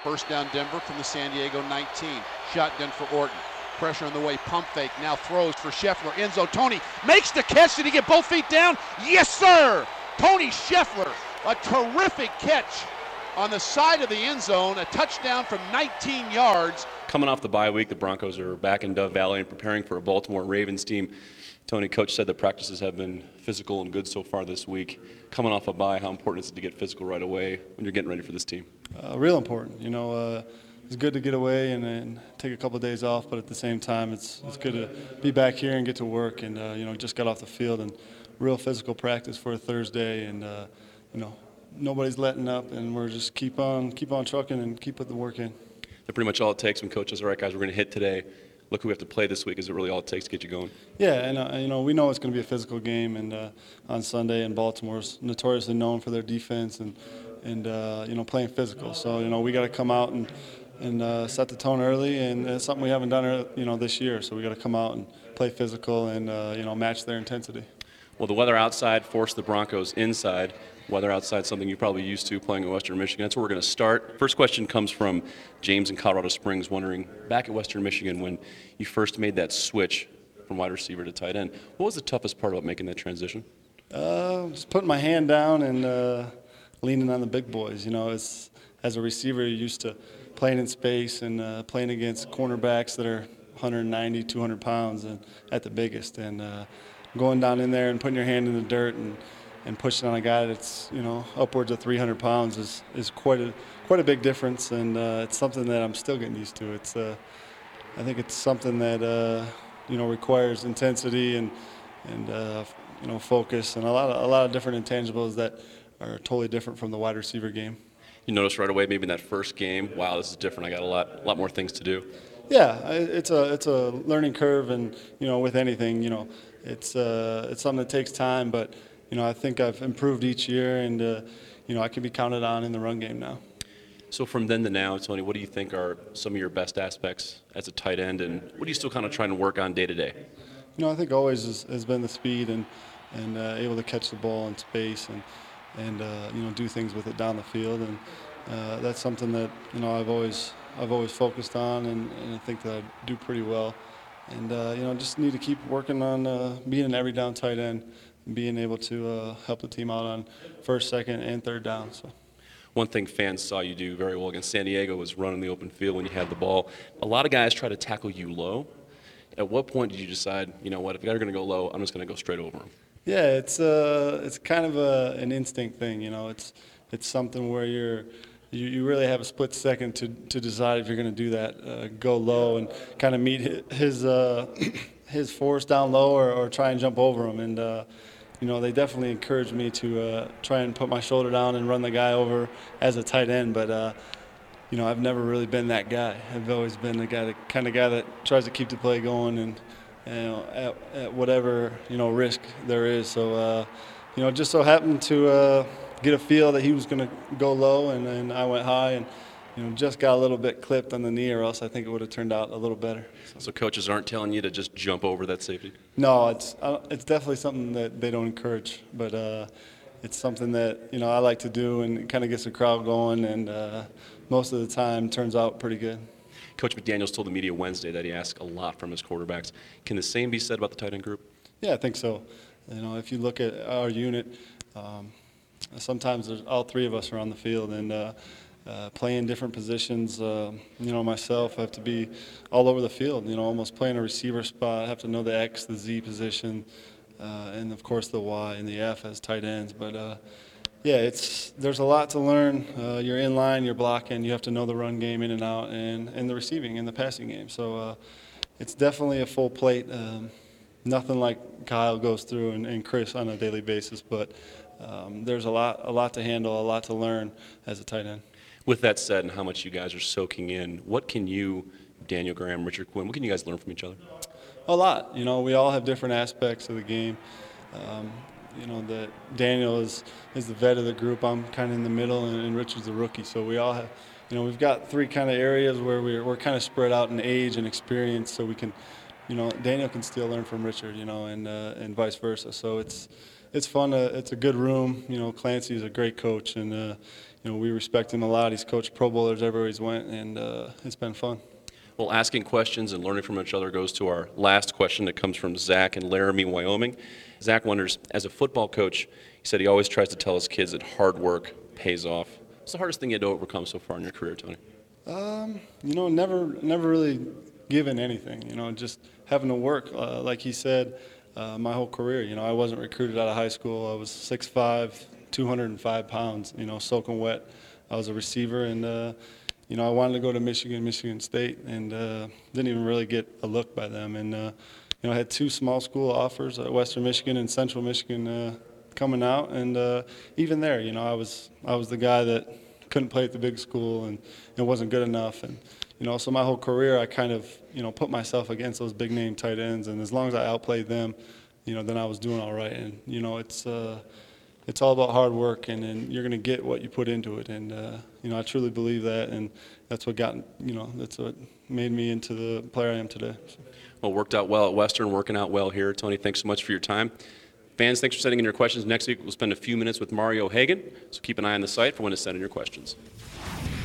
First down Denver from the San Diego 19. Shotgun for Orton. Pressure on the way, pump fake, now throws for Scheffler. End zone, Tony makes the catch. Did he get both feet down? Yes, sir! Tony Scheffler, a terrific catch on the side of the end zone, a touchdown from 19 yards. Coming off the bye week, the Broncos are back in Dove Valley and preparing for a Baltimore Ravens team. Tony, coach said the practices have been physical and good so far this week. Coming off a bye, how important is it to get physical right away when you're getting ready for this team? Real important. It's good to get away and take a couple of days off, but at the same time, it's good to be back here and get to work. And just got off the field and real physical practice for a Thursday, and nobody's letting up, and we're just keep on trucking and keep putting the work in. That's pretty much all it takes when coach says, all right, guys, we're going to hit today. Look who we have to play this week. Is it really all it takes to get you going? Yeah, and we know it's going to be a physical game, and on Sunday, and Baltimore's notoriously known for their defense and playing physical. So we got to come out and set the tone early, and it's something we haven't done this year. So we got to come out and play physical and match their intensity. Well, the weather outside forced the Broncos inside. Weather outside, something you're probably used to playing at Western Michigan. That's where we're going to start. First question comes from James in Colorado Springs, wondering, back at Western Michigan, when you first made that switch from wide receiver to tight end, what was the toughest part about making that transition? Just putting my hand down and leaning on the big boys. As a receiver, you're used to playing in space and playing against cornerbacks that are 190, 200 pounds and at the biggest. And going down in there and putting your hand in the dirt and pushing on a guy that's upwards of 300 pounds is quite a big difference, and it's something that I'm still getting used to. I think it's something that requires intensity and focus and a lot of different intangibles that are totally different from the wide receiver game. You noticed right away, maybe in that first game, wow, this is different. I got a lot more things to do. Yeah, it's a learning curve, and with anything, it's something that takes time, but. I think I've improved each year, and I can be counted on in the run game now. So from then to now, Tony, what do you think are some of your best aspects as a tight end, and what are you still kind of trying to work on day to day? I think always has been the speed and able to catch the ball in space and do things with it down the field, and that's something that I've always focused on, and I think that I do pretty well, and just need to keep working on being an every down tight end. Being able to help the team out on first, second, and third down. So. One thing fans saw you do very well against San Diego was run in the open field when you had the ball. A lot of guys try to tackle you low. At what point did you decide, if they're going to go low, I'm just going to go straight over them? Yeah, it's kind of an instinct thing. It's something where you really have a split second to decide if you're going to do that, go low and kind of meet his force down low or try and jump over him. And they definitely encouraged me to try and put my shoulder down and run the guy over as a tight end. But, I've never really been that guy. I've always been the kind of guy that tries to keep the play going and at whatever, risk there is. So, just so happened to get a feel that he was going to go low, and then I went high and, just got a little bit clipped on the knee, or else I think it would have turned out a little better. So coaches aren't telling you to just jump over that safety? No, it's definitely something that they don't encourage, but it's something that I like to do, and it kind of gets the crowd going, and most of the time turns out pretty good. Coach McDaniels told the media Wednesday that he asks a lot from his quarterbacks. Can the same be said about the tight end group? Yeah, I think so. If you look at our unit, sometimes all three of us are on the field, and playing different positions. Myself, I have to be all over the field, almost playing a receiver spot. I have to know the X, the Z position, and, of course, the Y and the F as tight ends. But, there's a lot to learn. You're in line, you're blocking. You have to know the run game in and out and the receiving and the passing game. So it's definitely a full plate. Nothing like Kyle goes through and Chris on a daily basis, but there's a lot to handle, a lot to learn as a tight end. With that said, and how much you guys are soaking in, what can you, Daniel Graham, Richard Quinn, what can you guys learn from each other? A lot. We all have different aspects of the game. That Daniel is the vet of the group. I'm kind of in the middle, and Richard's the rookie. So we all have, we've got three kind of areas where we're kind of spread out in age and experience, so we can, Daniel can still learn from Richard, and vice versa. So it's it's fun. It's a good room. You know, Clancy's a great coach, and you know, we respect him a lot. He's coached Pro Bowlers everywhere he's went, and it's been fun. Well, asking questions and learning from each other goes to our last question that comes from Zach in Laramie, Wyoming. Zach wonders, as a football coach, he said he always tries to tell his kids that hard work pays off. What's the hardest thing you had to overcome so far in your career, Tony? You know, never really given anything. You know, just having to work. Like he said, my whole career. You know, I wasn't recruited out of high school. I was 6'5", 205 pounds. You know, soaking wet. I was a receiver, and you know, I wanted to go to Michigan State, and didn't even really get a look by them. And you know, I had 2 small school offers at Western Michigan and Central Michigan coming out, and even there, you know, I was the guy that couldn't play at the big school, and it wasn't good enough. And you know, so my whole career, I kind of, you know, put myself against those big name tight ends, and as long as I outplayed them, you know, then I was doing all right. And you know, it's all about hard work, and you're going to get what you put into it. And you know, I truly believe that, and that's what that's what made me into the player I am today. Well, worked out well at Western, working out well here. Tony, thanks so much for your time. Fans, thanks for sending in your questions. Next week, we'll spend a few minutes with Mario Hagan, so keep an eye on the site for when to send in your questions.